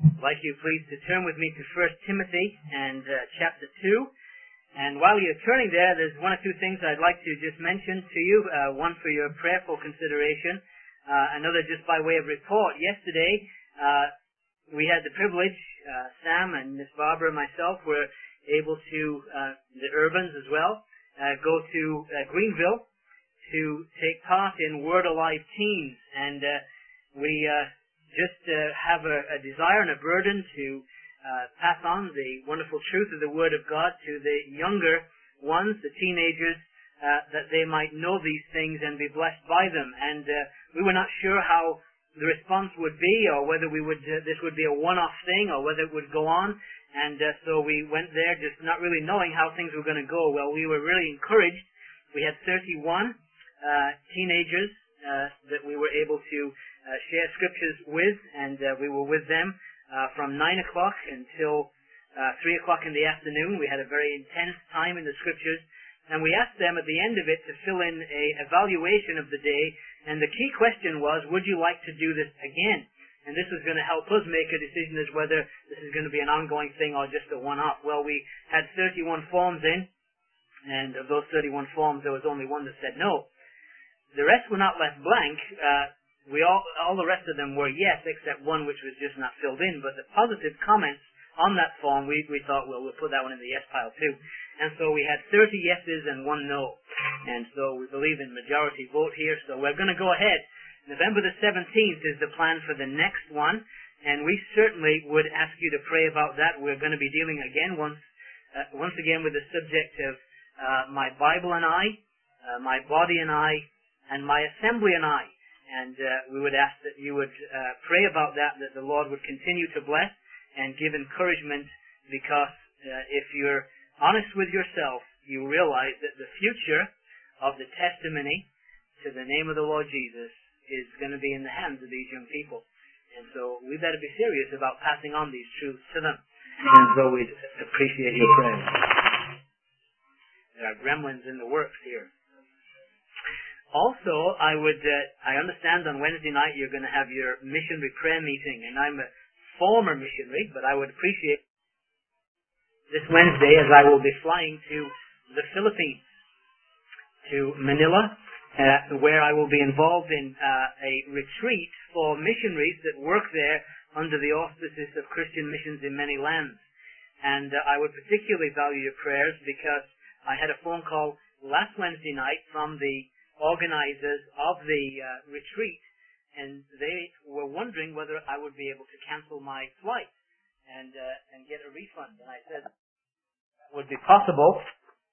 I'd like you please to turn with me to 1 Timothy and chapter 2. And while you're turning there, there's one or two things I'd like to just mention to you. One for your prayerful consideration, another just by way of report. Yesterday, we had the privilege, Sam and Miss Barbara and myself were able to, the Urbans as well, go to Greenville to take part in Word Alive Teens. And we just have a desire and a burden to pass on the wonderful truth of the Word of God to the younger ones, the teenagers, that they might know these things and be blessed by them. And we were not sure how the response would be, or whether this would be a one-off thing, or whether it would go on. And so we went there just not really knowing how things were going to go. Well, we were really encouraged. We had 31 teenagers that we were able to share scriptures with, and we were with them from 9 o'clock until 3 o'clock in the afternoon. We had a very intense time in the scriptures, and we asked them at the end of it to fill in a evaluation of the day, and the key question was, would you like to do this again? And this was going to help us make a decision as whether this is going to be an ongoing thing or just a one-off. Well, we had 31 forms in, and of those 31 forms, there was only one that said no. The rest were not left blank. All the rest of them were yes, except one which was just not filled in. But the positive comments on that form, we thought, well, we'll put that one in the yes pile too. And so we had 30 yeses and one no. And so we believe in majority vote here. So we're going to go ahead. November the 17th is the plan for the next one. And we certainly would ask you to pray about that. We're going to be dealing again once again with the subject of my Bible and I, my body and I, and my assembly and I. And we would ask that you would pray about that the Lord would continue to bless and give encouragement, because if you're honest with yourself, you realize that the future of the testimony to the name of the Lord Jesus is going to be in the hands of these young people. And so we better be serious about passing on these truths to them. And so we'd appreciate your prayers. There are gremlins in the works here. Also, I understand on Wednesday night you're going to have your missionary prayer meeting, and I'm a former missionary, but I would appreciate this Wednesday, as I will be flying to the Philippines, to Manila, where I will be involved in a retreat for missionaries that work there under the auspices of Christian missions in many lands. And I would particularly value your prayers, because I had a phone call last Wednesday night from the organizers of the retreat, and they were wondering whether I would be able to cancel my flight and get a refund. And I said it would be possible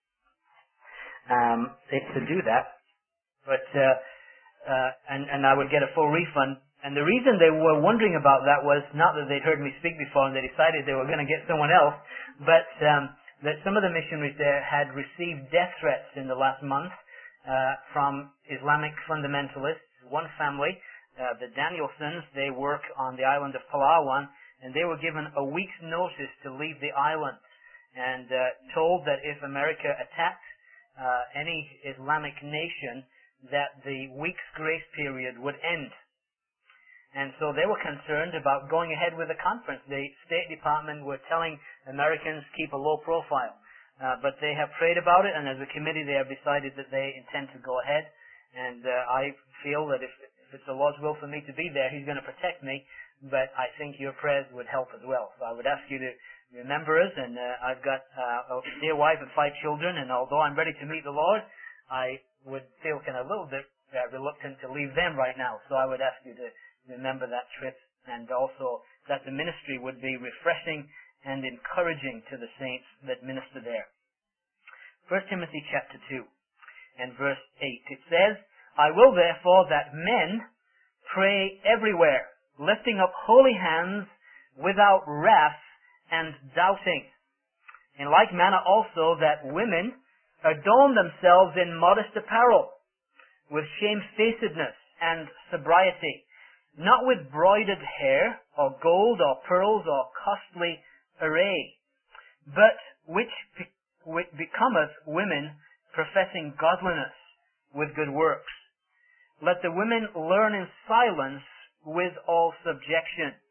to do that, but and I would get a full refund. And the reason they were wondering about that was not that they'd heard me speak before and they decided they were going to get someone else, but that some of the missionaries there had received death threats in the last month from Islamic fundamentalists. One family, the Danielsons, they work on the island of Palawan, and they were given a week's notice to leave the island, and told that if America attacked any Islamic nation, that the week's grace period would end. And so they were concerned about going ahead with the conference. The State Department were telling Americans keep a low profile. But they have prayed about it, and as a committee they have decided that they intend to go ahead. And I feel that if it's the Lord's will for me to be there, He's going to protect me. But I think your prayers would help as well. So I would ask you to remember us. And I've got a dear wife and 5 children, and although I'm ready to meet the Lord, I would feel kind of a little bit reluctant to leave them right now. So I would ask you to remember that trip, and also that the ministry would be refreshing and encouraging to the saints that minister there. 1 Timothy chapter 2 and verse 8, it says, I will therefore that men pray everywhere, lifting up holy hands without wrath and doubting. In like manner also that women adorn themselves in modest apparel, with shamefacedness and sobriety, not with broidered hair, or gold, or pearls, or costly array, but which becometh women professing godliness with good works. Let the women learn in silence with all subjection.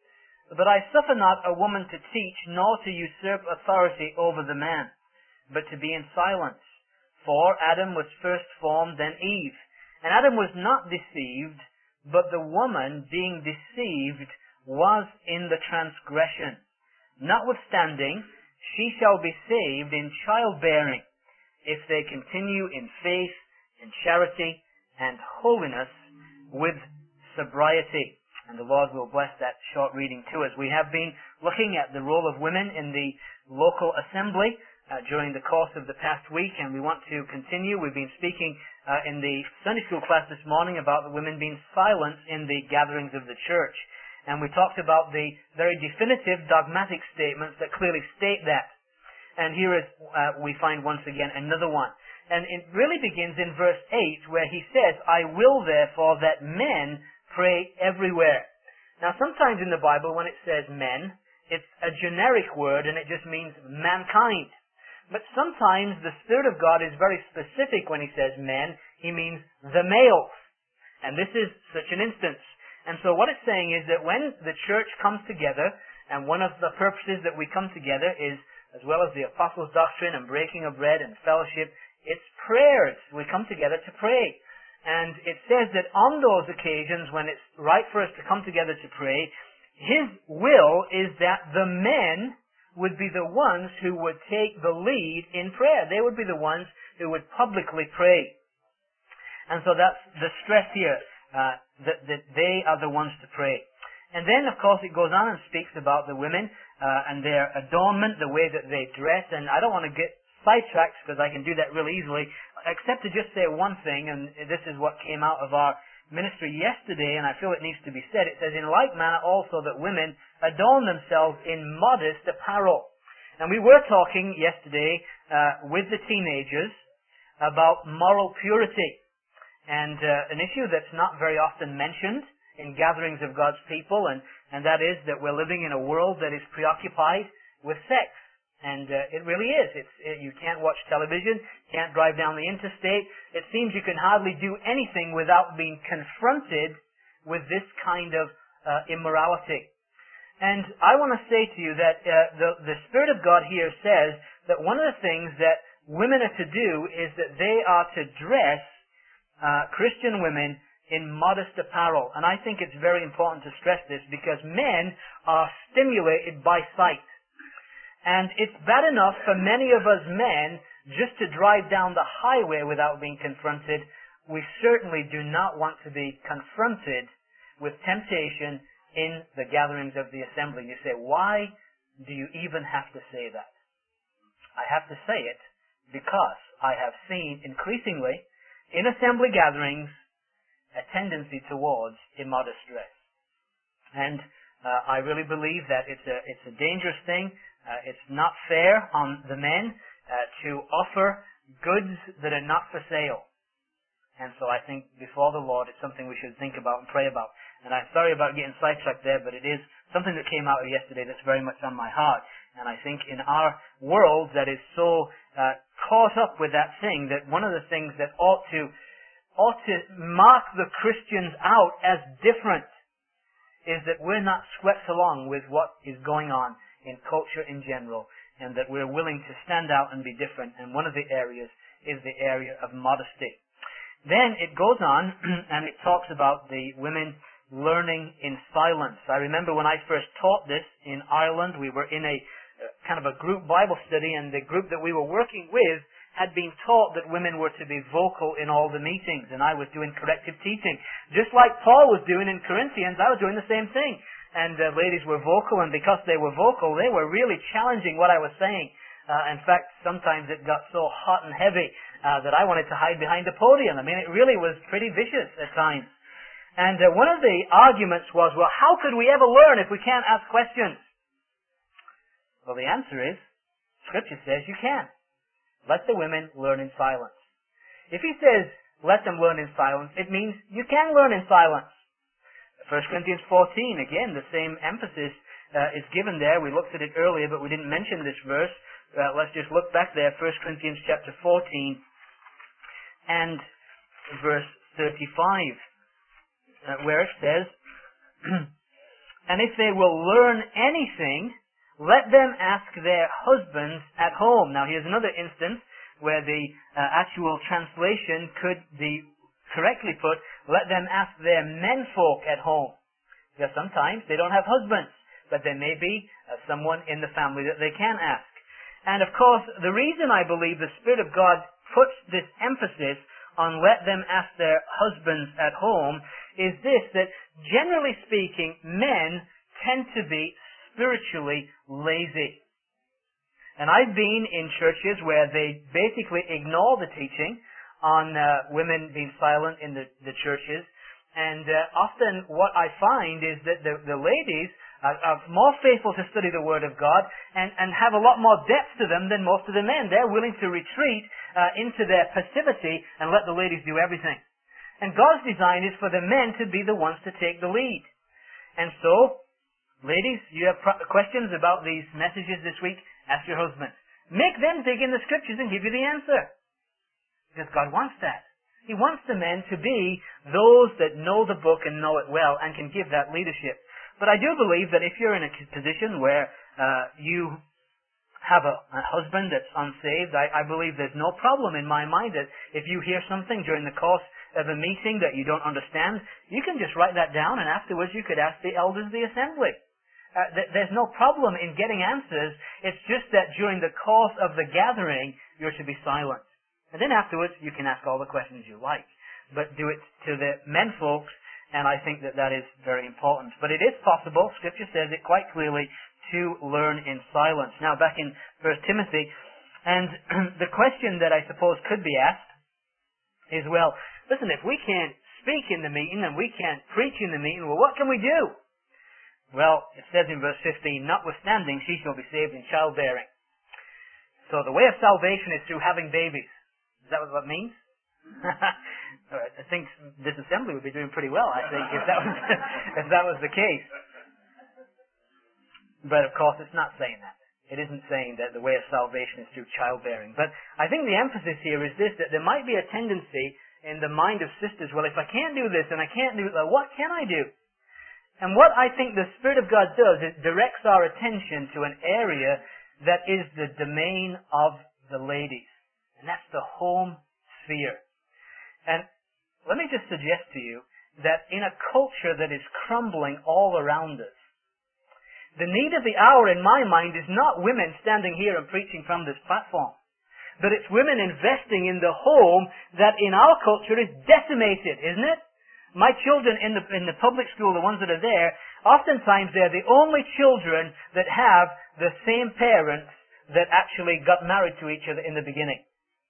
But I suffer not a woman to teach, nor to usurp authority over the man, but to be in silence. For Adam was first formed, then Eve. And Adam was not deceived, but the woman, being deceived, was in the transgression. Notwithstanding, she shall be saved in childbearing, if they continue in faith, in charity, and holiness, with sobriety. And the Lord will bless that short reading to us. We have been looking at the role of women in the local assembly during the course of the past week, and we want to continue. We've been speaking in the Sunday school class this morning about the women being silent in the gatherings of the church. And we talked about the very definitive dogmatic statements that clearly state that. And here is, we find once again another one. And it really begins in verse 8 where he says, I will therefore that men pray everywhere. Now sometimes in the Bible when it says men, it's a generic word and it just means mankind. But sometimes the Spirit of God is very specific when he says men. He means the males. And this is such an instance. And so what it's saying is that when the church comes together, and one of the purposes that we come together is, as well as the apostles' doctrine and breaking of bread and fellowship, it's prayers. We come together to pray. And it says that on those occasions when it's right for us to come together to pray, His will is that the men would be the ones who would take the lead in prayer. They would be the ones who would publicly pray. And so that's the stress here, that they are the ones to pray. And then, of course, it goes on and speaks about the women and their adornment, the way that they dress. And I don't want to get sidetracked because I can do that really easily, except to just say one thing, and this is what came out of our ministry yesterday, and I feel it needs to be said. It says, in like manner also that women adorn themselves in modest apparel. And we were talking yesterday with the teenagers about moral purity, and an issue that's not very often mentioned in gatherings of God's people, and that is that we're living in a world that is preoccupied with sex. And it really is. You can't watch television, can't drive down the interstate. It seems you can hardly do anything without being confronted with this kind of immorality. And I want to say to you that the Spirit of God here says that one of the things that women are to do is that they are to dress Christian women in modest apparel. And I think it's very important to stress this because men are stimulated by sight. And it's bad enough for many of us men just to drive down the highway without being confronted. We certainly do not want to be confronted with temptation in the gatherings of the assembly. You say, why do you even have to say that? I have to say it because I have seen increasingly in assembly gatherings a tendency towards immodest dress. And I really believe that it's a dangerous thing. It's not fair on the men to offer goods that are not for sale. And so I think before the Lord it's something we should think about and pray about. And I'm sorry about getting sidetracked there, but it is something that came out yesterday that's very much on my heart. And I think in our world that is so caught up with that thing, that one of the things that ought to mark the Christians out as different is that we're not swept along with what is going on in culture in general, and that we're willing to stand out and be different. And one of the areas is the area of modesty. Then it goes on and it talks about the women learning in silence. I remember when I first taught this in Ireland, we were in a kind of a group Bible study, and the group that we were working with had been taught that women were to be vocal in all the meetings, and I was doing corrective teaching. Just like Paul was doing in Corinthians, I was doing the same thing. And the ladies were vocal, and because they were vocal, they were really challenging what I was saying. In fact, sometimes it got so hot and heavy that I wanted to hide behind the podium. I mean, it really was pretty vicious at times. And one of the arguments was, well, how could we ever learn if we can't ask questions? Well, the answer is, Scripture says you can. Let the women learn in silence. If he says, let them learn in silence, it means you can learn in silence. 1 Corinthians 14, again, the same emphasis is given there. We looked at it earlier, but we didn't mention this verse. Let's just look back there, 1 Corinthians chapter 14 and verse 35, where it says, And if they will learn anything, let them ask their husbands at home. Now here's another instance where the actual translation could be correctly put, let them ask their menfolk at home. Because sometimes they don't have husbands, but there may be someone in the family that they can ask. And of course, the reason I believe the Spirit of God puts this emphasis on let them ask their husbands at home is this, that generally speaking, men tend to be spiritually lazy. And I've been in churches where they basically ignore the teaching on women being silent in the churches. And often what I find is that the ladies are more faithful to study the Word of God and have a lot more depth to them than most of the men. They're willing to retreat into their passivity and let the ladies do everything. And God's design is for the men to be the ones to take the lead. And so, ladies, you have questions about these messages this week, ask your husband. Make them dig in the Scriptures and give you the answer. Because God wants that. He wants the men to be those that know the book and know it well and can give that leadership. But I do believe that if you're in a position where you have a husband that's unsaved, I believe there's no problem in my mind that if you hear something during the course of a meeting that you don't understand, you can just write that down and afterwards you could ask the elders of the assembly. There's no problem in getting answers. It's just that during the course of the gathering, you're to be silent. And then afterwards, you can ask all the questions you like. But do it to the men folks, and I think that is very important. But it is possible, Scripture says it quite clearly, to learn in silence. Now back in 1 Timothy, and the question that I suppose could be asked is, well, listen, if we can't speak in the meeting and we can't preach in the meeting, well, what can we do? Well, it says in verse 15, notwithstanding, she shall be saved in childbearing. So the way of salvation is through having babies. Is that what that means? All right, I think this assembly would be doing pretty well, I think, if that was the case. But of course, it's not saying that. It isn't saying that the way of salvation is through childbearing. But I think the emphasis here is this, that there might be a tendency in the mind of sisters, well, if I can't do this and I can't do that, what can I do? And what I think the Spirit of God does is directs our attention to an area that is the domain of the ladies. And that's the home sphere. And let me just suggest to you that in a culture that is crumbling all around us, the need of the hour in my mind is not women standing here and preaching from this platform, but it's women investing in the home that in our culture is decimated, isn't it? My children in the public school, the ones that are there, oftentimes they're the only children that have the same parents that actually got married to each other in the beginning.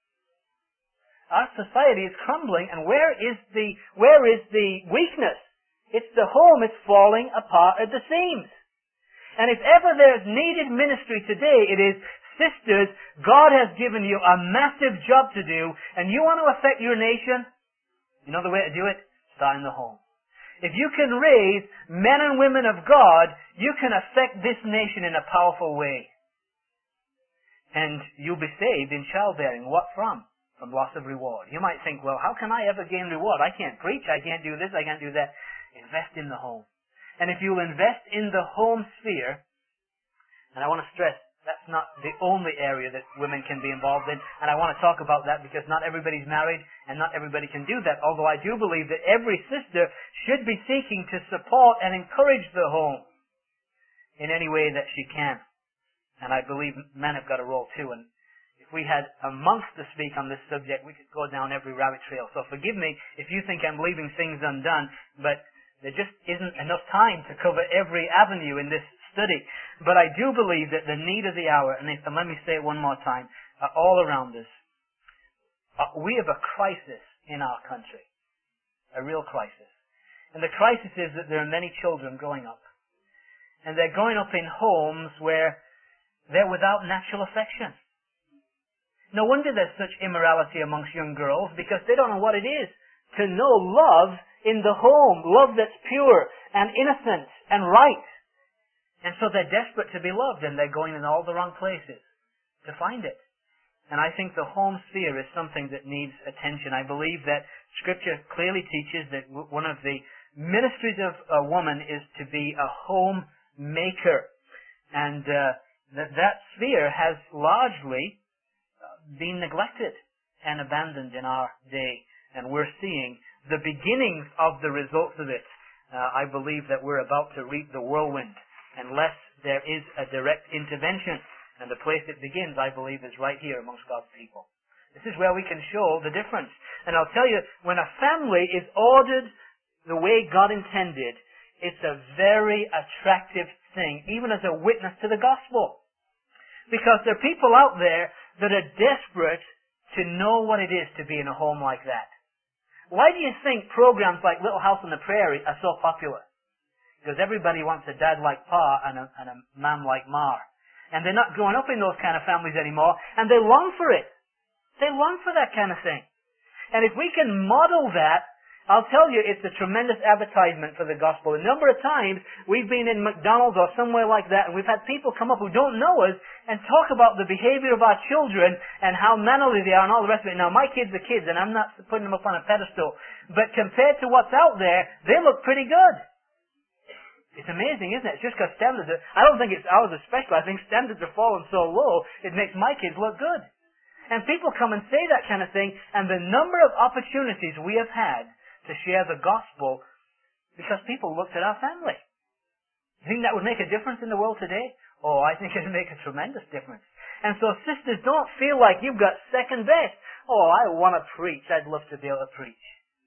Our society is crumbling, and where is the weakness? It's the home. It's falling apart at the seams. And if ever there's needed ministry today, it is, sisters, God has given you a massive job to do, and you want to affect your nation? You know the way to do it? Start in the home. If you can raise men and women of God, you can affect this nation in a powerful way. And you'll be saved in childbearing. What from? From loss of reward. You might think, well, how can I ever gain reward? I can't preach, I can't do this, I can't do that. Invest in the home. And if you'll invest in the home sphere, and I want to stress, that's not the only area that women can be involved in, and I want to talk about that because not everybody's married and not everybody can do that, although I do believe that every sister should be seeking to support and encourage the home in any way that she can. And I believe men have got a role too, and if we had a month to speak on this subject, we could go down every rabbit trail. So forgive me if you think I'm leaving things undone, but there just isn't enough time to cover every avenue in this study. But I do believe that the need of the hour, and let me say it one more time, are all around us. We have a crisis in our country. A real crisis. And the crisis is that there are many children growing up. And they're growing up in homes where they're without natural affection. No wonder there's such immorality amongst young girls, because they don't know what it is to know love in the home, love that's pure and innocent and right. And so they're desperate to be loved, and they're going in all the wrong places to find it. And I think the home sphere is something that needs attention. I believe that Scripture clearly teaches that one of the ministries of a woman is to be a homemaker. And that sphere has largely been neglected and abandoned in our day. And we're seeing the beginnings of the results of it. I believe that we're about to reap the whirlwind unless there is a direct intervention. And the place it begins, I believe, is right here amongst God's people. This is where we can show the difference. And I'll tell you, when a family is ordered the way God intended, it's a very attractive thing, even as a witness to the gospel. Because there are people out there that are desperate to know what it is to be in a home like that. Why do you think programs like Little House on the Prairie are so popular? Because everybody wants a dad like Pa and a mom like Ma. And they're not growing up in those kind of families anymore, and they long for it. They long for that kind of thing. And if we can model that, I'll tell you, it's a tremendous advertisement for the gospel. A number of times, we've been in McDonald's or somewhere like that, and we've had people come up who don't know us and talk about the behavior of our children and how mannerly they are and all the rest of it. Now, my kids are kids, and I'm not putting them up on a pedestal. But compared to what's out there, they look pretty good. It's amazing, isn't it? It's just because standards are, I don't think it's ours especially. I think standards are falling so low, it makes my kids look good. And people come and say that kind of thing, and the number of opportunities we have had to share the gospel because people looked at our family. You think that would make a difference in the world today? Oh, I think it would make a tremendous difference. And so sisters, don't feel like you've got second best. Oh, I want to preach. I'd love to be able to preach.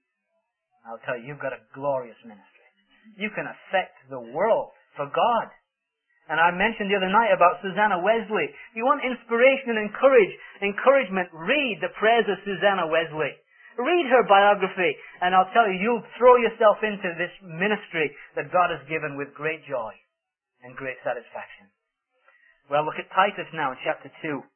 I'll tell you, you've got a glorious ministry. You can affect the world for God. And I mentioned the other night about Susanna Wesley. If you want inspiration and encouragement, read the prayers of Susanna Wesley. Read her biography, and I'll tell you, you'll throw yourself into this ministry that God has given with great joy and great satisfaction. Well, look at Titus now in chapter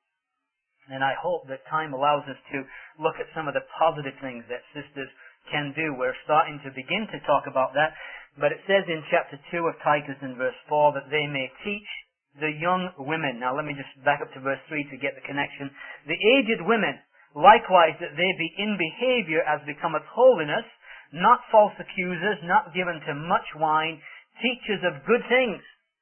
2. And I hope that time allows us to look at some of the positive things that sisters can do. We're starting to begin to talk about that. But it says in chapter 2 of Titus in verse 4 that they may teach the young women. Now let me just back up to verse 3 to get the connection. The aged women, likewise, that they be in behavior as becometh holiness, not false accusers, not given to much wine, teachers of good things.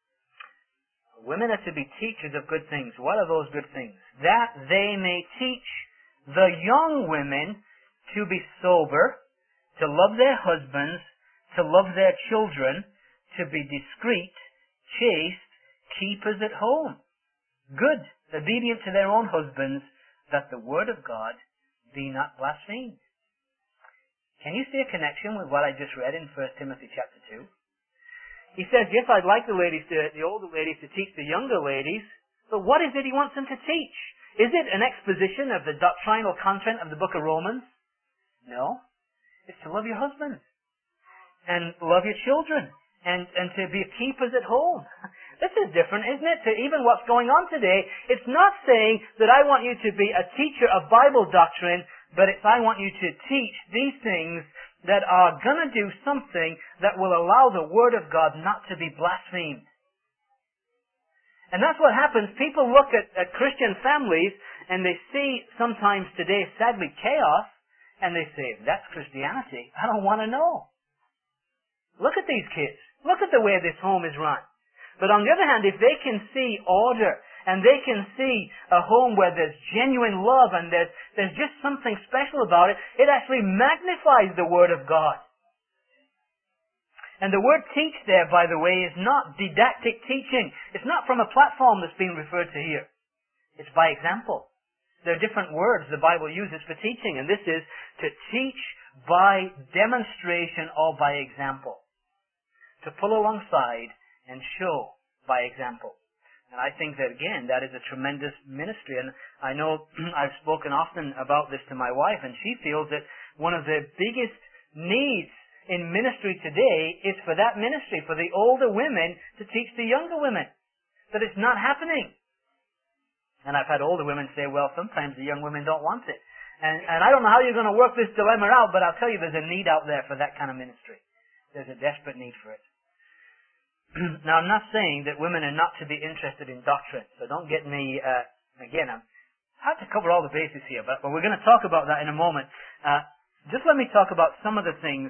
Women are to be teachers of good things. What are those good things? That they may teach the young women to be sober, to love their husbands, to love their children, to be discreet, chaste, keepers at home, good, obedient to their own husbands, that the word of God be not blasphemed. Can you see a connection with what I just read in 1 Timothy chapter 2? He says, yes, I'd like the older ladies to teach the younger ladies, but what is it he wants them to teach? Is it an exposition of the doctrinal content of the book of Romans? No. It's to love your husband and love your children and to be keepers at home. This is different, isn't it? To even what's going on today, it's not saying that I want you to be a teacher of Bible doctrine, but it's I want you to teach these things that are going to do something that will allow the Word of God not to be blasphemed. And that's what happens. People look at Christian families and they see sometimes today, sadly, chaos, and they say, if that's Christianity, I don't want to know. Look at these kids. Look at the way this home is run. But on the other hand, if they can see order, and they can see a home where there's genuine love, and there's just something special about it, it actually magnifies the Word of God. And the word teach there, by the way, is not didactic teaching. It's not from a platform that's being referred to here. It's by example. There are different words the Bible uses for teaching, and this is to teach by demonstration or by example. To pull alongside and show by example. And I think that, again, that is a tremendous ministry. And I know I've spoken often about this to my wife, and she feels that one of the biggest needs in ministry today is for that ministry, for the older women to teach the younger women. That it's not happening. And I've had older women say, well, sometimes the young women don't want it. And I don't know how you're going to work this dilemma out, but I'll tell you there's a need out there for that kind of ministry. There's a desperate need for it. Now, I'm not saying that women are not to be interested in doctrine, so don't get me, again, I have to cover all the bases here, but we're going to talk about that in a moment. Just let me talk about some of the things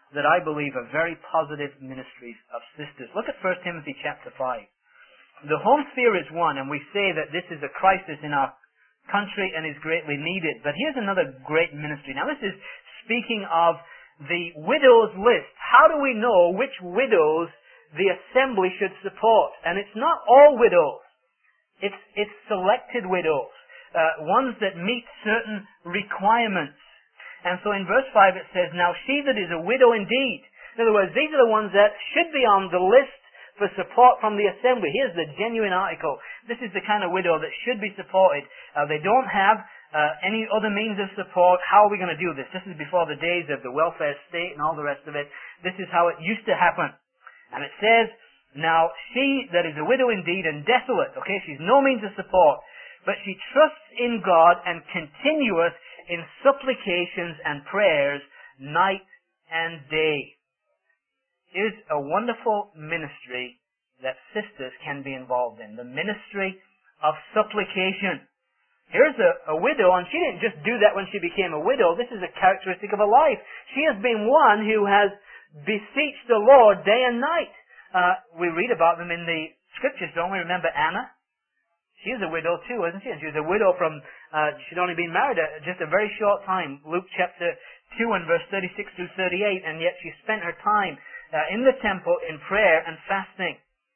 that I believe are very positive ministries of sisters. Look at 1 Timothy chapter 5. The home sphere is one, and we say that this is a crisis in our country and is greatly needed. But here's another great ministry. Now this is speaking of the widows list. How do we know which widows the assembly should support? And it's not all widows. It's selected widows. Ones that meet certain requirements. And so in verse 5 it says, "Now she that is a widow indeed." In other words, these are the ones that should be on the list for support from the assembly. Here's the genuine article. This is the kind of widow that should be supported. They don't have any other means of support. How are we going to do this? This is before the days of the welfare state and all the rest of it. This is how it used to happen. And it says, "Now she that is a widow indeed and desolate," okay, she's no means of support, "but she trusts in God and continueth in supplications and prayers night and day." Here's a wonderful ministry that sisters can be involved in. The ministry of supplication. Here's a widow, and she didn't just do that when she became a widow. This is a characteristic of her life. She has been one who has beseeched the Lord day and night. We read about them in the scriptures, don't we? Remember Anna? She was a widow too, wasn't she? And she was a widow from, she'd only been married just a very short time. Luke chapter 2 and verse 36 through 38, and yet she spent her time in the temple in prayer and fasting.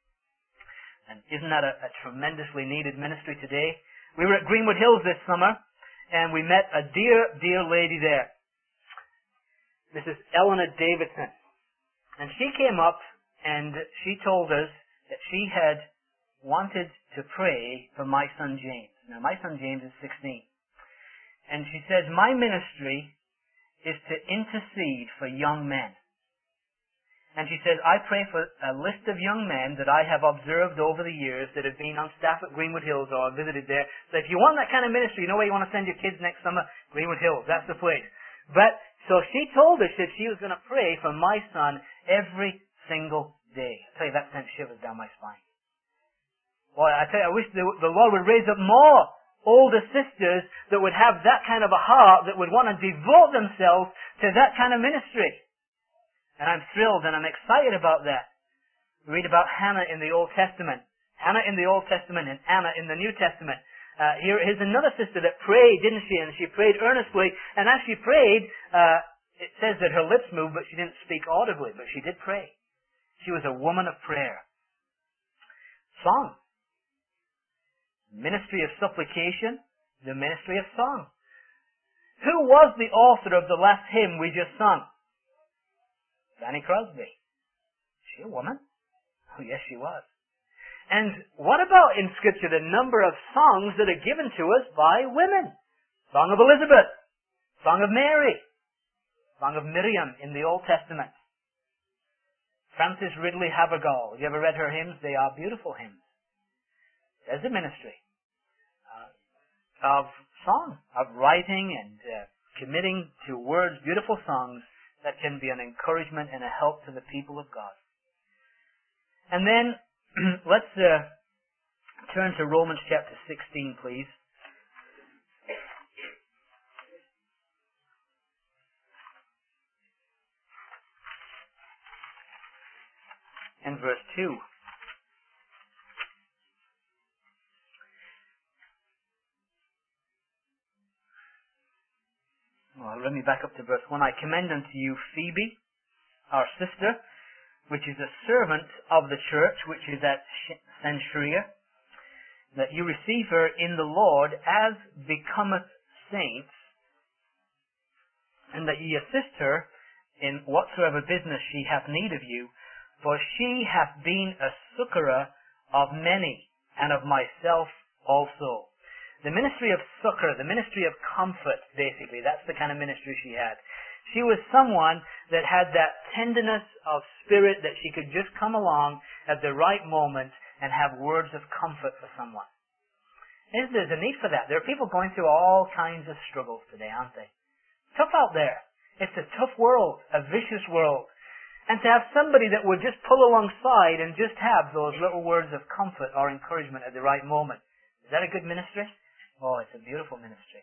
And isn't that a tremendously needed ministry today? We were at Greenwood Hills this summer, and we met a dear, dear lady there. This is Eleanor Davidson. And she came up and she told us that she had wanted to pray for my son James. Now my son James is 16. And she says, "My ministry is to intercede for young men." And she says, "I pray for a list of young men that I have observed over the years that have been on staff at Greenwood Hills or visited there. So if you want that kind of ministry, you know where you want to send your kids next summer? Greenwood Hills. That's the place." But, so she told us that she was going to pray for my son every single day. I tell you, that sent shivers down my spine. Boy, I tell you, I wish the Lord would raise up more older sisters that would have that kind of a heart, that would want to devote themselves to that kind of ministry. And I'm thrilled and I'm excited about that. We read about Hannah in the Old Testament. Hannah in the Old Testament and Anna in the New Testament. Here's another sister that prayed, didn't she? And she prayed earnestly. And as she prayed, it says that her lips moved, but she didn't speak audibly. But she did pray. She was a woman of prayer. Song. Ministry of supplication. The ministry of song. Who was the author of the last hymn we just sung? Fanny Crosby. Is she a woman? Oh, yes, she was. And what about in Scripture the number of songs that are given to us by women? Song of Elizabeth, Song of Mary, Song of Miriam in the Old Testament. Frances Ridley Havergal. Have you ever read her hymns? They are beautiful hymns. There's a ministry of song, of writing and committing to words, beautiful songs that can be an encouragement and a help to the people of God. And then let's turn to Romans chapter 16, please. And verse 2. Well, let me back up to verse 1. "I commend unto you Phoebe, our sister, which is a servant of the church, which is at Cenchrea, that you receive her in the Lord as becometh saints, and that ye assist her in whatsoever business she hath need of you, for she hath been a succorer of many, and of myself also." The ministry of succor, the ministry of comfort, basically, that's the kind of ministry she had. She was someone that had that tenderness of spirit that she could just come along at the right moment and have words of comfort for someone. There's a need for that. There are people going through all kinds of struggles today, aren't they? Tough out there. It's a tough world, a vicious world. And to have somebody that would just pull alongside and just have those little words of comfort or encouragement at the right moment. Is that a good ministry? Oh, it's a beautiful ministry.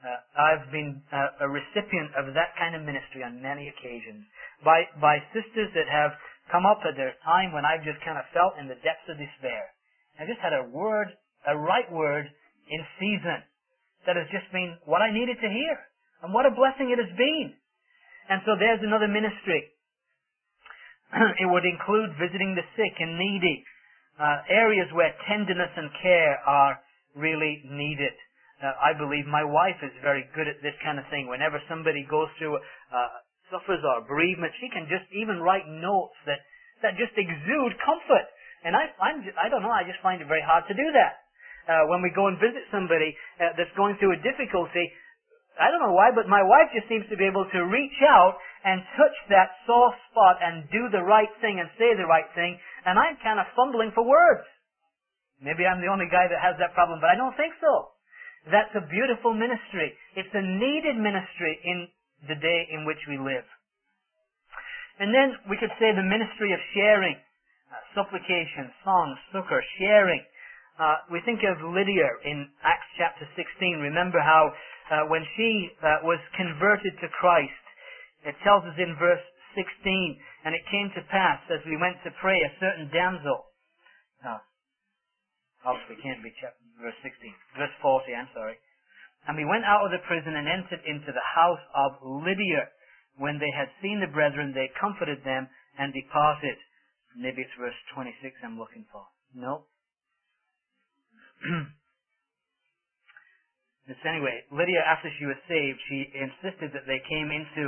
I've been a recipient of that kind of ministry on many occasions by sisters that have come up at their time when I've just kind of felt in the depths of despair. I just had a right word in season that has just been what I needed to hear. And what a blessing it has been. And so there's another ministry. It would include visiting the sick and needy, areas where tenderness and care are really needed. I believe my wife is very good at this kind of thing. Whenever somebody goes through, suffers or bereavement, she can just even write notes that just exude comfort. And I don't know, I just find it very hard to do that. When we go and visit somebody that's going through a difficulty, I don't know why, but my wife just seems to be able to reach out and touch that sore spot and do the right thing and say the right thing, and I'm kind of fumbling for words. Maybe I'm the only guy that has that problem, but I don't think so. That's a beautiful ministry. It's a needed ministry in the day in which we live. And then we could say the ministry of sharing, supplication, song, succor, sharing. We think of Lydia in Acts chapter 16. Remember how when she was converted to Christ, it tells us in verse 16, and it came to pass as we went to pray, a certain damsel. Obviously can't be verse 16. Verse 40, I'm sorry. And we went out of the prison and entered into the house of Lydia. When they had seen the brethren, they comforted them and departed. Maybe it's verse 26 I'm looking for. No. Anyway, Lydia, after she was saved, she insisted that they came into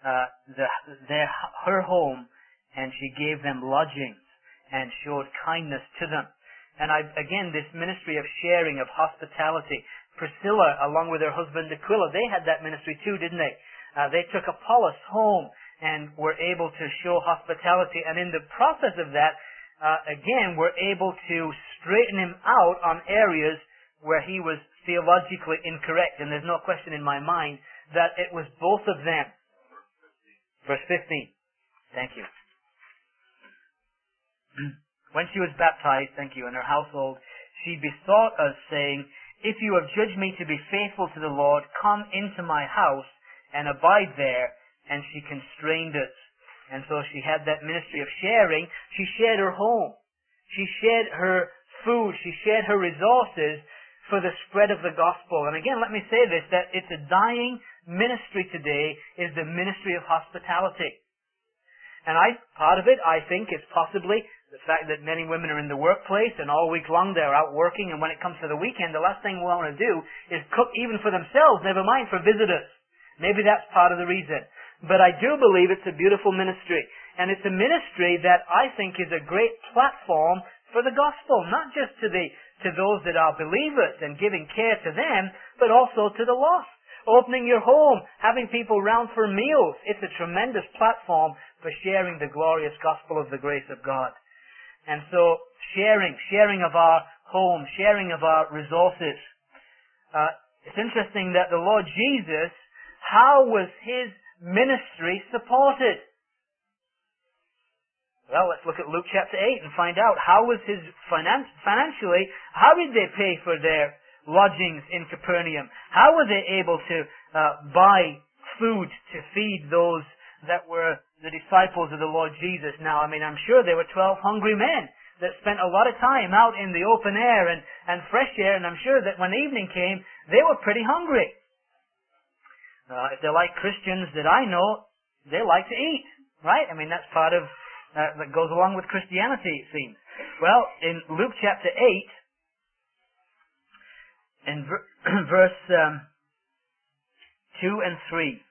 her home, and she gave them lodgings and showed kindness to them. And again, this ministry of sharing, of hospitality. Priscilla, along with her husband Aquila, they had that ministry too, didn't they? They took Apollos home and were able to show hospitality. And in the process of that, again, were able to straighten him out on areas where he was theologically incorrect. And there's no question in my mind that it was both of them. Verse 15. Thank you. When she was baptized, thank you, in her household, she besought us, saying, if you have judged me to be faithful to the Lord, come into my house and abide there. And she constrained us. And so she had that ministry of sharing. She shared her home. She shared her food. She shared her resources for the spread of the gospel. And again, let me say this, that it's a dying ministry today, is the ministry of hospitality. And part of it, I think, is possibly the fact that many women are in the workplace and all week long they're out working, and when it comes to the weekend, the last thing we want to do is cook even for themselves, never mind for visitors. Maybe that's part of the reason. But I do believe it's a beautiful ministry. And it's a ministry that I think is a great platform for the gospel, not just to those that are believers and giving care to them, but also to the lost. Opening your home, having people round for meals. It's a tremendous platform for sharing the glorious gospel of the grace of God. And so, sharing of our home, sharing of our resources. It's interesting that the Lord Jesus, how was His ministry supported? Well, let's look at Luke chapter 8 and find out how was His financially, how did they pay for their lodgings in Capernaum? How were they able to buy food to feed those that were the disciples of the Lord Jesus? Now, I'm sure there were 12 hungry men that spent a lot of time out in the open air and fresh air, and I'm sure that when evening came, they were pretty hungry. If they're like Christians that I know, they like to eat, right? That's part of, that goes along with Christianity, it seems. Well, in Luke chapter 8, in verse 2 and 3,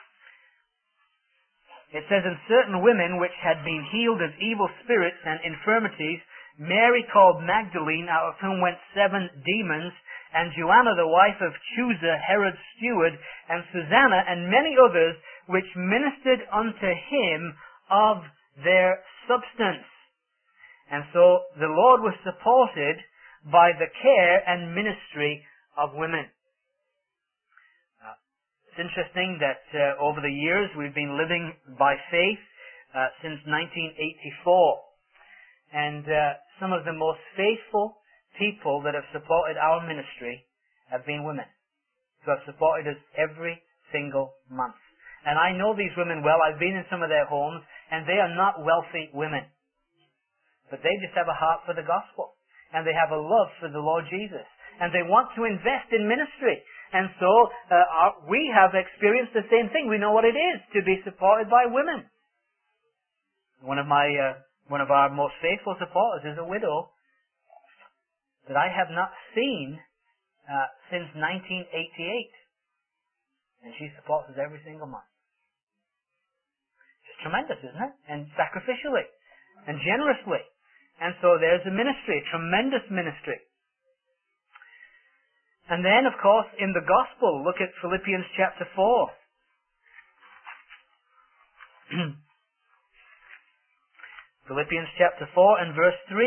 it says, and certain women which had been healed of evil spirits and infirmities, Mary called Magdalene, out of whom went 7 demons, and Joanna the wife of Chuza, Herod's steward, and Susanna, and many others, which ministered unto him of their substance. And so the Lord was supported by the care and ministry of women. It's interesting that over the years we've been living by faith since 1984. And some of the most faithful people that have supported our ministry have been women. who have supported us every single month. And I know these women well. I've been in some of their homes, and they are not wealthy women. But they just have a heart for the gospel. And they have a love for the Lord Jesus. And they want to invest in ministry. And so we have experienced the same thing. We know what it is to be supported by women. One of our most faithful supporters is a widow that I have not seen since 1988. And she supports us every single month. It's tremendous, isn't it? And sacrificially. And generously. And so there's a ministry, a tremendous ministry. And then, of course, in the gospel, look at Philippians chapter 4. Philippians chapter 4 and verse 3.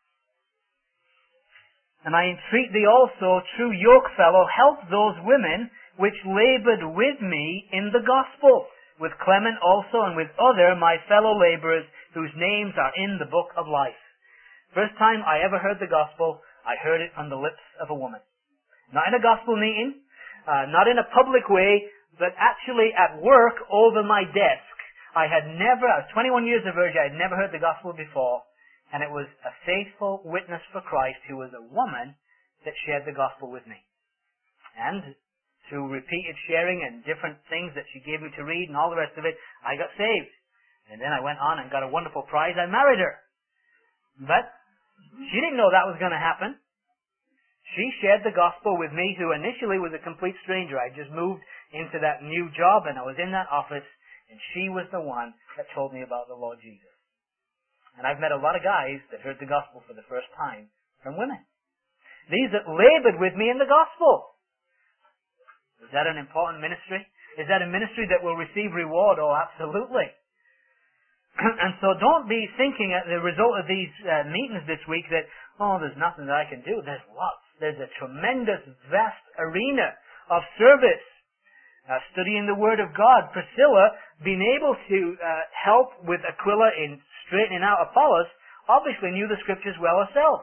And I entreat thee also, true yokefellow, help those women which labored with me in the gospel, with Clement also and with other my fellow laborers, whose names are in the book of life. First time I ever heard the gospel, I heard it from the lips of a woman. Not in a gospel meeting, not in a public way, but actually at work over my desk. I was 21 years of age, I had never heard the gospel before, and it was a faithful witness for Christ who was a woman that shared the gospel with me. And through repeated sharing and different things that she gave me to read and all the rest of it, I got saved. And then I went on and got a wonderful prize. I married her. But she didn't know that was going to happen. She shared the gospel with me, who initially was a complete stranger. I just moved into that new job and I was in that office, and she was the one that told me about the Lord Jesus. And I've met a lot of guys that heard the gospel for the first time from women. These that labored with me in the gospel. Is that an important ministry? Is that a ministry that will receive reward? Oh, absolutely. And so don't be thinking at the result of these meetings this week that, oh, there's nothing that I can do. There's lots. There's a tremendous, vast arena of service. Studying the Word of God. Priscilla, being able to help with Aquila in straightening out Apollos, obviously knew the Scriptures well herself.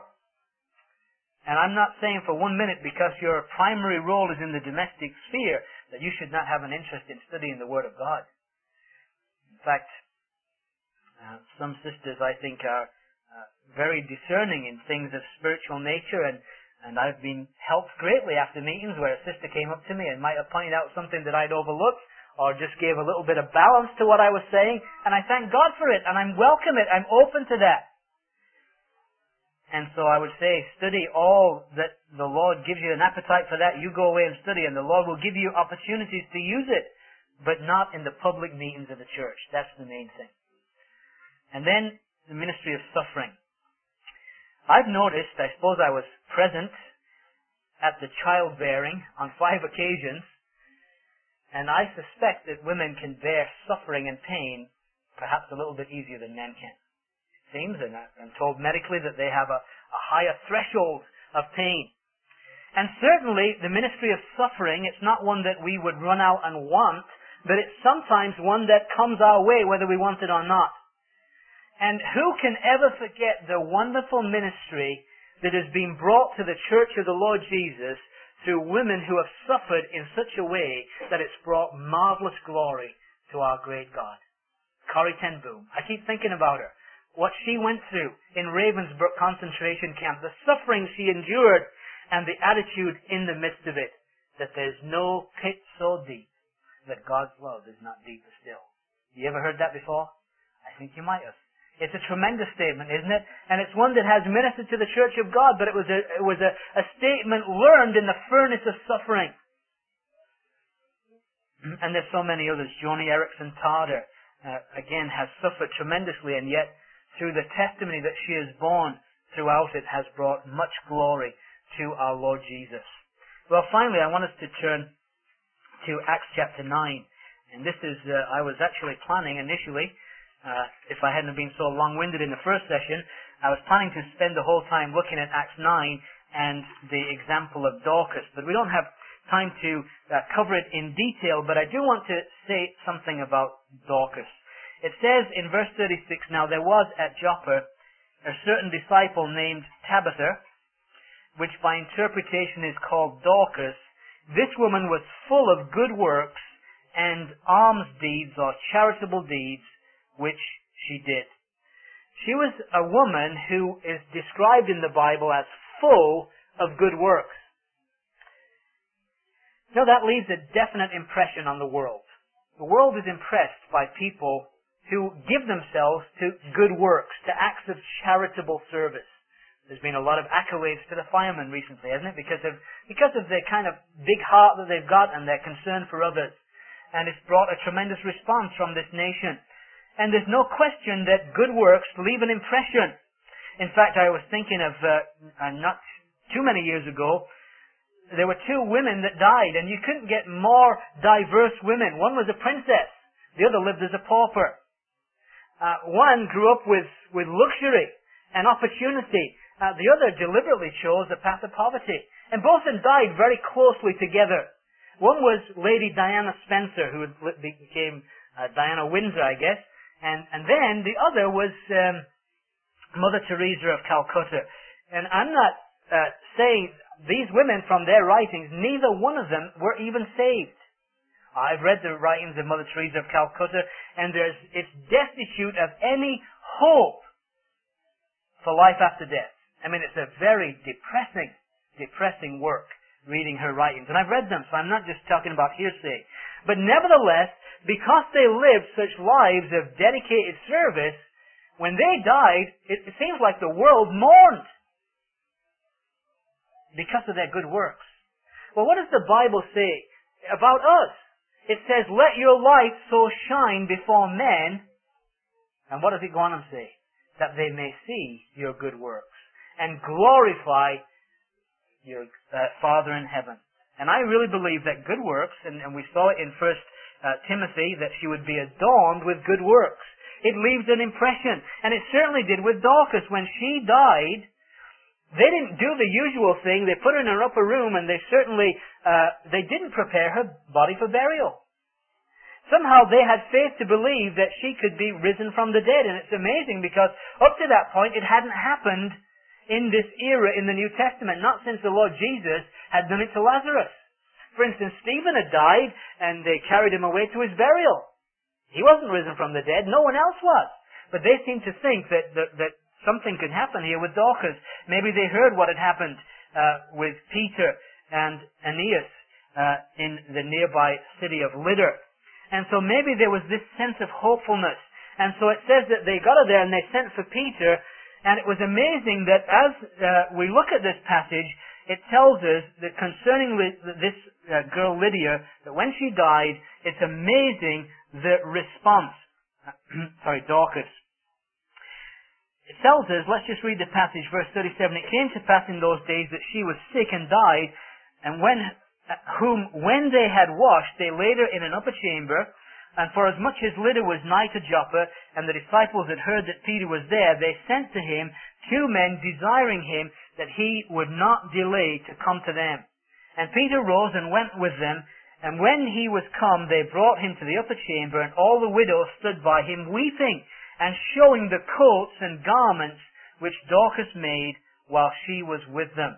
And I'm not saying for 1 minute, because your primary role is in the domestic sphere, that you should not have an interest in studying the Word of God. In fact, some sisters, I think, are very discerning in things of spiritual nature, and I've been helped greatly after meetings where a sister came up to me and might have pointed out something that I'd overlooked, or just gave a little bit of balance to what I was saying, and I thank God for it, and I'm welcome it, I'm open to that. And so I would say, study all that the Lord gives you an appetite for that. You go away and study, and the Lord will give you opportunities to use it, but not in the public meetings of the church. That's the main thing. And then the ministry of suffering. I've noticed, I suppose I was present at the childbearing on 5 occasions, and I suspect that women can bear suffering and pain perhaps a little bit easier than men can. It seems, and I'm told medically that they have a higher threshold of pain. And certainly the ministry of suffering, it's not one that we would run out and want, but it's sometimes one that comes our way whether we want it or not. And who can ever forget the wonderful ministry that has been brought to the Church of the Lord Jesus through women who have suffered in such a way that it's brought marvelous glory to our great God. Corrie ten Boom. I keep thinking about her. What she went through in Ravensbrück concentration camp, the suffering she endured, and the attitude in the midst of it, that there's no pit so deep that God's love is not deeper still. You ever heard that before? I think you might have. It's a tremendous statement, isn't it? And it's one that has ministered to the Church of God, but it was a statement learned in the furnace of suffering. And there's so many others. Joni Eareckson Tada, again, has suffered tremendously, and yet through the testimony that she has borne throughout it has brought much glory to our Lord Jesus. Well, finally, I want us to turn to Acts chapter 9. And this is, I was actually planning initially, if I hadn't been so long-winded in the first session, I was planning to spend the whole time looking at Acts 9 and the example of Dorcas. But we don't have time to cover it in detail, but I do want to say something about Dorcas. It says in verse 36, now there was at Joppa a certain disciple named Tabitha, which by interpretation is called Dorcas, This woman was full of good works and alms deeds or charitable deeds which she did. She was a woman who is described in the Bible as full of good works. Now that leaves a definite impression on the world. The world is impressed by people who give themselves to good works, to acts of charitable service. There's been a lot of accolades to the firemen recently, hasn't it? Because of the kind of big heart that they've got and their concern for others. And it's brought a tremendous response from this nation. And there's no question that good works leave an impression. In fact, I was thinking of, not too many years ago, there were two women that died, and you couldn't get more diverse women. One was a princess. The other lived as a pauper. One grew up with luxury and opportunity. The other deliberately chose the path of poverty. And both of them died very closely together. One was Lady Diana Spencer, who became Diana Windsor, I guess. And then the other was Mother Teresa of Calcutta. And I'm not saying these women from their writings, neither one of them were even saved. I've read the writings of Mother Teresa of Calcutta, and it's destitute of any hope for life after death. I mean, it's a very depressing work, reading her writings. And I've read them, so I'm not just talking about hearsay. But nevertheless, because they lived such lives of dedicated service, when they died, it seems like the world mourned because of their good works. Well, what does the Bible say about us? It says, let your light so shine before men. And what does it go on and say? That they may see your good works and glorify your Father in heaven. And I really believe that good works, and we saw it in 1 Timothy, that she would be adorned with good works. It leaves an impression. And it certainly did with Dorcas. When she died, they didn't do the usual thing. They put her in an upper room, and they certainly, they didn't prepare her body for burial. Somehow they had faith to believe that she could be risen from the dead. And it's amazing because up to that point it hadn't happened in this era in the New Testament, not since the Lord Jesus had done it to Lazarus. For instance, Stephen had died and they carried him away to his burial. He wasn't risen from the dead, no one else was. But they seemed to think that something could happen here with Dorcas. Maybe they heard what had happened with Peter and Aeneas in the nearby city of Lydda. And so maybe there was this sense of hopefulness. And so it says that they got her there and they sent for Peter. And it was amazing that as we look at this passage, it tells us that concerning this girl Lydia, that when she died, it's amazing the response. Dorcas. It tells us, let's just read the passage, verse 37. It came to pass in those days that she was sick and died, and when they had washed, they laid her in an upper chamber. And for as much as Lydda was nigh to Joppa, and the disciples had heard that Peter was there, they sent to him 2 men, desiring him that he would not delay to come to them. And Peter rose and went with them, and when he was come, they brought him to the upper chamber, and all the widows stood by him, weeping, and showing the coats and garments which Dorcas made while she was with them.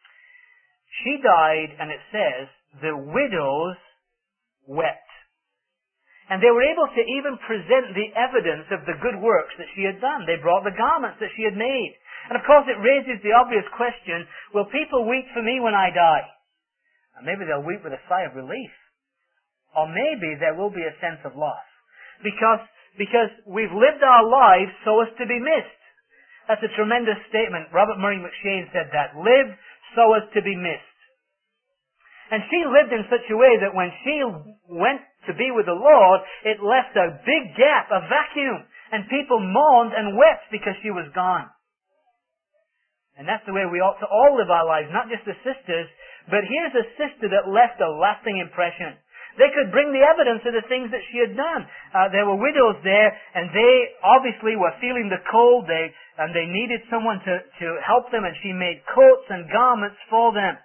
She died, and it says, the widows wept. And they were able to even present the evidence of the good works that she had done. They brought the garments that she had made. And of course it raises the obvious question, will people weep for me when I die? And maybe they'll weep with a sigh of relief. Or maybe there will be a sense of loss. Because we've lived our lives so as to be missed. That's a tremendous statement. Robert Murray McCheyne said that. Live so as to be missed. And she lived in such a way that when she went to be with the Lord, it left a big gap, a vacuum. And people mourned and wept because she was gone. And that's the way we ought to all live our lives, not just the sisters. But here's a sister that left a lasting impression. They could bring the evidence of the things that she had done. There were widows there, and they obviously were feeling the cold, and they needed someone to help them, and she made coats and garments for them.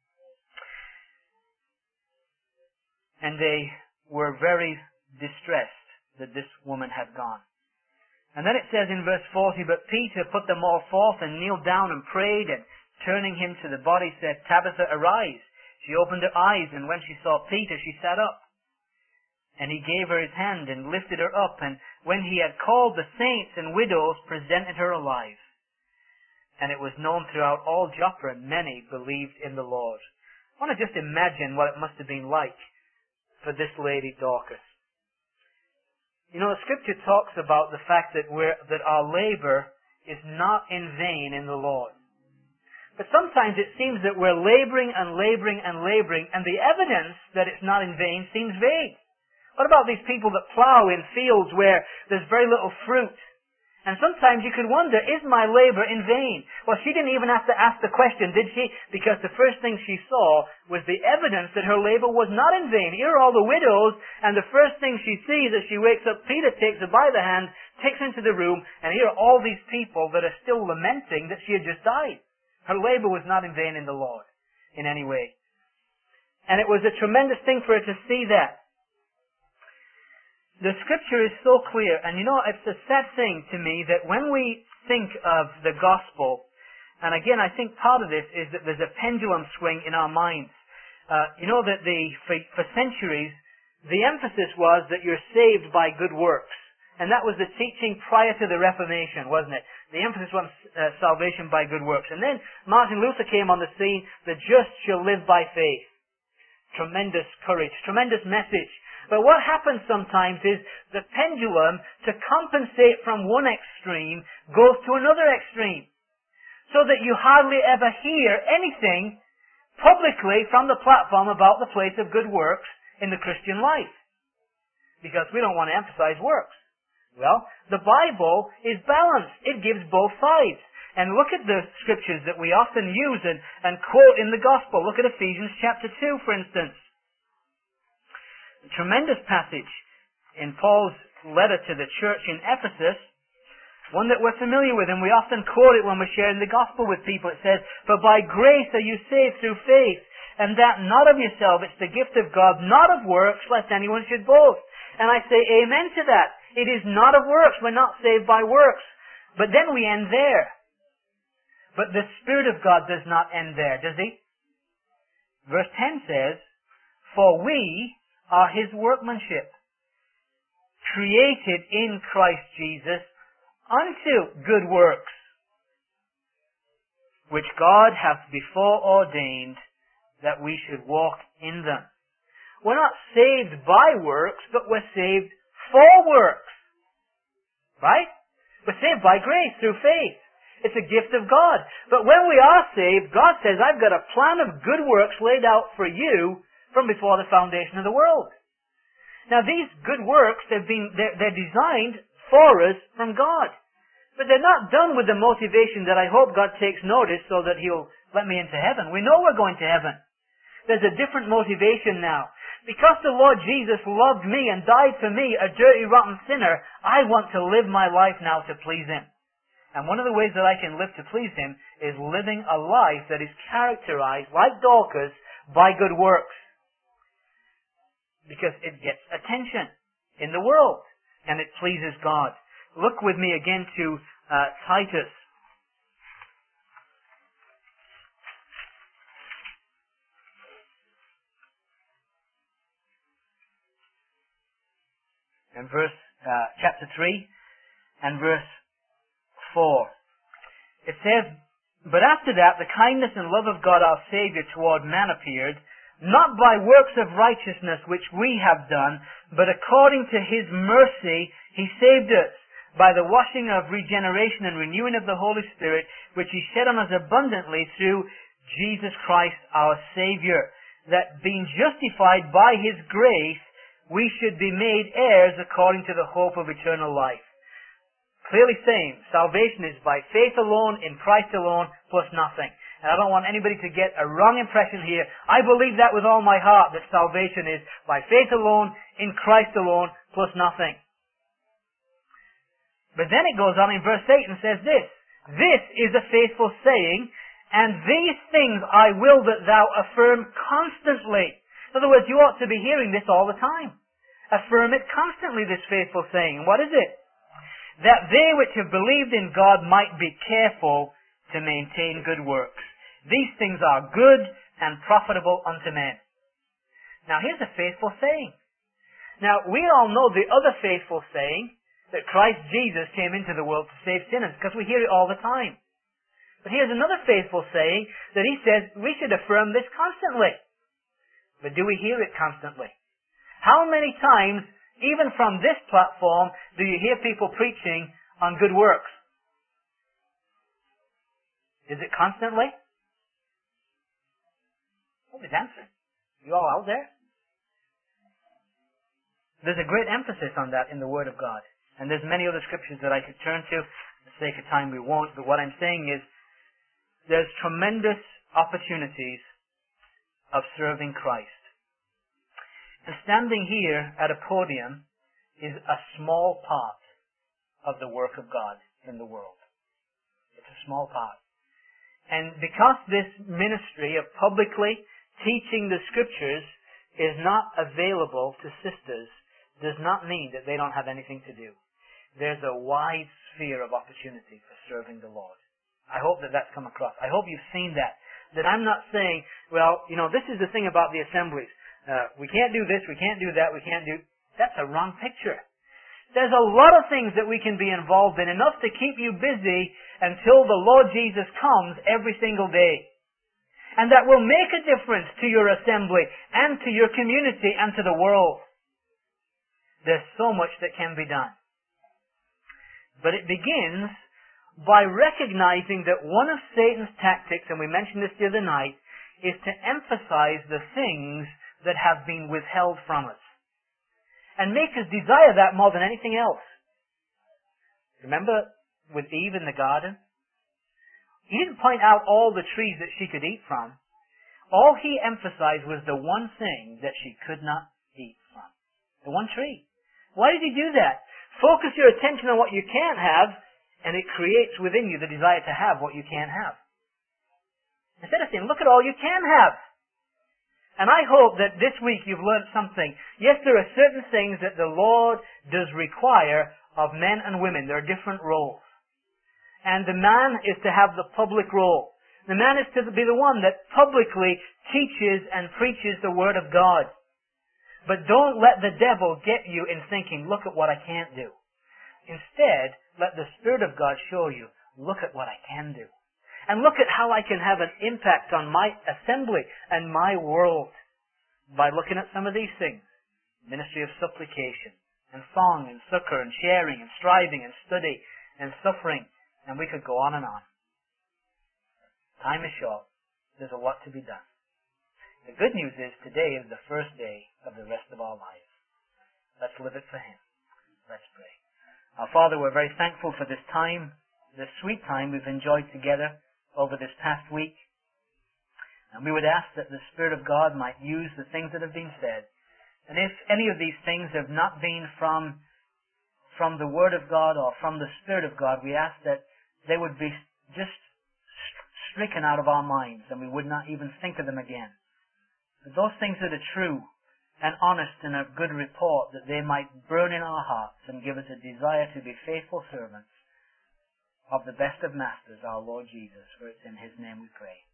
And they were very distressed that this woman had gone. And then it says in verse 40, but Peter put them all forth and kneeled down and prayed, and turning him to the body said, Tabitha, arise. She opened her eyes, and when she saw Peter, she sat up. And he gave her his hand and lifted her up, and when he had called the saints and widows, presented her alive. And it was known throughout all Joppa, and many believed in the Lord. I want to just imagine what it must have been like for this lady Dorcas. You know, the Scripture talks about the fact that our labor is not in vain in the Lord. But sometimes it seems that we're laboring and laboring and laboring, and the evidence that it's not in vain seems vague. What about these people that plow in fields where there's very little fruit? And sometimes you could wonder, is my labor in vain? Well, she didn't even have to ask the question, did she? Because the first thing she saw was the evidence that her labor was not in vain. Here are all the widows, and the first thing she sees as she wakes up, Peter takes her by the hand, takes her into the room, and here are all these people that are still lamenting that she had just died. Her labor was not in vain in the Lord, in any way. And it was a tremendous thing for her to see that. The Scripture is so clear, and you know, it's a sad thing to me that when we think of the gospel, and again, I think part of this is that there's a pendulum swing in our minds. You know that for centuries, the emphasis was that you're saved by good works. And that was the teaching prior to the Reformation, wasn't it? The emphasis was salvation by good works. And then Martin Luther came on the scene, the just shall live by faith. Tremendous courage, tremendous message. But what happens sometimes is the pendulum, to compensate from one extreme, goes to another extreme. So that you hardly ever hear anything publicly from the platform about the place of good works in the Christian life. Because we don't want to emphasize works. Well, the Bible is balanced. It gives both sides. And look at the scriptures that we often use and quote in the gospel. Look at Ephesians chapter 2, for instance. A tremendous passage in Paul's letter to the church in Ephesus, one that we're familiar with, and we often quote it when we're sharing the gospel with people. It says, "For by grace are you saved through faith, and that not of yourself, it's the gift of God, not of works, lest anyone should boast." And I say amen to that. It is not of works. We're not saved by works. But then we end there. But the Spirit of God does not end there, does He? Verse 10 says, "For we are His workmanship, created in Christ Jesus unto good works, which God hath before ordained that we should walk in them." We're not saved by works, but we're saved for works. Right? We're saved by grace through faith. It's a gift of God. But when we are saved, God says, "I've got a plan of good works laid out for you from before the foundation of the world." Now these good works, they're designed for us from God. But they're not done with the motivation that I hope God takes notice so that He'll let me into heaven. We know we're going to heaven. There's a different motivation now. Because the Lord Jesus loved me and died for me, a dirty, rotten sinner, I want to live my life now to please Him. And one of the ways that I can live to please Him is living a life that is characterized, like Dorcas, by good works. Because it gets attention in the world, and it pleases God. Look with me again to Titus. And chapter 3 and verse 4. It says, "But after that the kindness and love of God our Savior toward man appeared, not by works of righteousness which we have done, but according to His mercy He saved us, by the washing of regeneration and renewing of the Holy Spirit, which He shed on us abundantly through Jesus Christ our Savior, that being justified by His grace, we should be made heirs according to the hope of eternal life." Clearly saying, salvation is by faith alone, in Christ alone, plus nothing. And I don't want anybody to get a wrong impression here. I believe that with all my heart, that salvation is by faith alone, in Christ alone, plus nothing. But then it goes on in verse 8 and says this, "This is a faithful saying, and these things I will that thou affirm constantly." In other words, you ought to be hearing this all the time. Affirm it constantly, this faithful saying. What is it? "That they which have believed in God might be careful to maintain good works. These things are good, and profitable unto men. Now here's a faithful saying. Now we all know the other faithful saying, that Christ Jesus came into the world to save sinners, because we hear it all the time. But here's another faithful saying that he says we should affirm this constantly. But do we hear it constantly? How many times, even from this platform, do you hear people preaching on good works? Is it constantly? Nobody's answering. You all out there? There's a great emphasis on that in the Word of God. And there's many other scriptures that I could turn to. For the sake of time we won't. But what I'm saying is, there's tremendous opportunities of serving Christ. And standing here at a podium is a small part of the work of God in the world. It's a small part. And because this ministry of publicly teaching the scriptures is not available to sisters, does not mean that they don't have anything to do. There's a wide sphere of opportunity for serving the Lord. I hope that that's come across. I hope you've seen that. That I'm not saying, well, this is the thing about the assemblies. We can't do this, we can't do that, we can't do... That's a wrong picture. There's a lot of things that we can be involved in, enough to keep you busy until the Lord Jesus comes every single day. And that will make a difference to your assembly and to your community and to the world. There's so much that can be done. But it begins by recognizing that one of Satan's tactics, and we mentioned this the other night, is to emphasize the things that have been withheld from us. And make us desire that more than anything else. Remember with Eve in the garden? He didn't point out all the trees that she could eat from. All he emphasized was the one thing that she could not eat from. The one tree. Why did he do that? Focus your attention on what you can't have, and it creates within you the desire to have what you can't have. Instead of saying, look at all you can have. And I hope that this week you've learned something. Yes, there are certain things that the Lord does require of men and women. There are different roles. And the man is to have the public role. The man is to be the one that publicly teaches and preaches the Word of God. But don't let the devil get you in thinking, look at what I can't do. Instead, let the Spirit of God show you, look at what I can do. And look at how I can have an impact on my assembly and my world by looking at some of these things. Ministry of supplication, and song, and succor, and sharing, and striving, and study, and suffering. And we could go on and on. Time is short. There's a lot to be done. The good news is today is the first day of the rest of our lives. Let's live it for Him. Let's pray. Our Father, we're very thankful for this time, this sweet time we've enjoyed together over this past week. And we would ask that the Spirit of God might use the things that have been said. And if any of these things have not been from the Word of God or from the Spirit of God, we ask that they would be just stricken out of our minds and we would not even think of them again. But those things that are true and honest and of good report, that they might burn in our hearts and give us a desire to be faithful servants of the best of masters, our Lord Jesus. For it's in His name we pray.